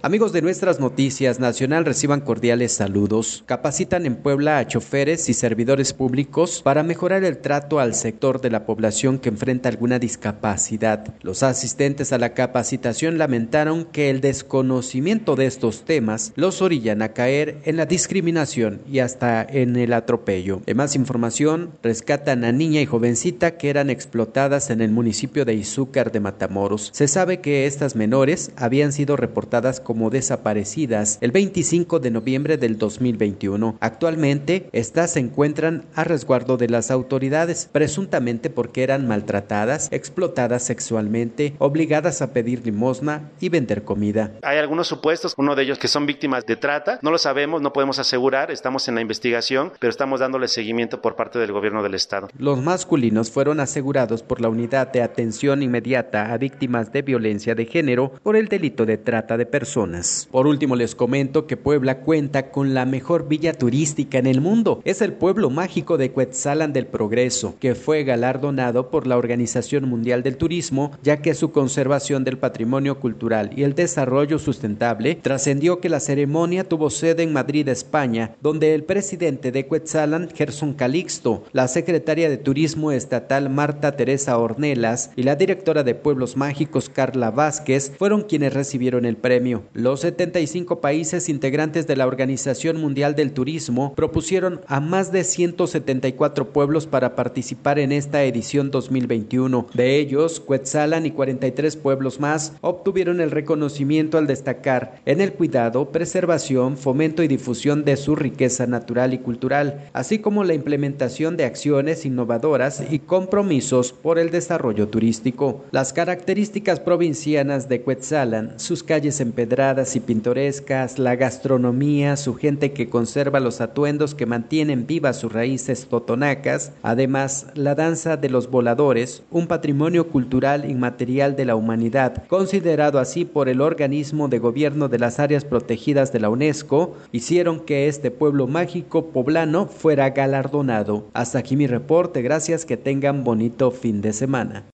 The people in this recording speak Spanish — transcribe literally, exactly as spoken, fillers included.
Amigos de Nuestras Noticias Nacional, reciban cordiales saludos. Capacitan en Puebla a choferes y servidores públicos para mejorar el trato al sector de la población que enfrenta alguna discapacidad. Los asistentes a la capacitación lamentaron que el desconocimiento de estos temas los orillan a caer en la discriminación y hasta en el atropello. En más información, rescatan a niña y jovencita que eran explotadas en el municipio de Izúcar de Matamoros. Se sabe que estas menores habían sido reportadas como como desaparecidas el veinticinco de noviembre del dos mil veintiuno. Actualmente, estas se encuentran a resguardo de las autoridades, presuntamente porque eran maltratadas, explotadas sexualmente, obligadas a pedir limosna y vender comida. Hay algunos supuestos, uno de ellos que son víctimas de trata, no lo sabemos, no podemos asegurar, estamos en la investigación, pero estamos dándole seguimiento por parte del gobierno del estado. Los masculinos fueron asegurados por la Unidad de Atención Inmediata a Víctimas de Violencia de Género por el delito de trata de personas. Por último, les comento que Puebla cuenta con la mejor villa turística en el mundo. Es el pueblo mágico de Cuetzalan del Progreso, que fue galardonado por la Organización Mundial del Turismo, ya que su conservación del patrimonio cultural y el desarrollo sustentable trascendió que la ceremonia tuvo sede en Madrid, España, donde el presidente de Cuetzalan, Gerson Calixto, la secretaria de Turismo estatal Marta Teresa Ornelas y la directora de Pueblos Mágicos Carla Vázquez fueron quienes recibieron el premio. Los setenta y cinco países integrantes de la Organización Mundial del Turismo propusieron a más de ciento setenta y cuatro pueblos para participar en esta edición dos mil veintiuno. De ellos, Cuetzalan y cuarenta y tres pueblos más obtuvieron el reconocimiento al destacar en el cuidado, preservación, fomento y difusión de su riqueza natural y cultural, así como la implementación de acciones innovadoras y compromisos por el desarrollo turístico. Las características provincianas de Cuetzalan, sus calles empedradas y pintorescas, la gastronomía, su gente que conserva los atuendos que mantienen vivas sus raíces totonacas, además la danza de los voladores, un patrimonio cultural inmaterial de la humanidad, considerado así por el organismo de gobierno de las áreas protegidas de la UNESCO, hicieron que este pueblo mágico poblano fuera galardonado. Hasta aquí mi reporte, gracias, que tengan bonito fin de semana.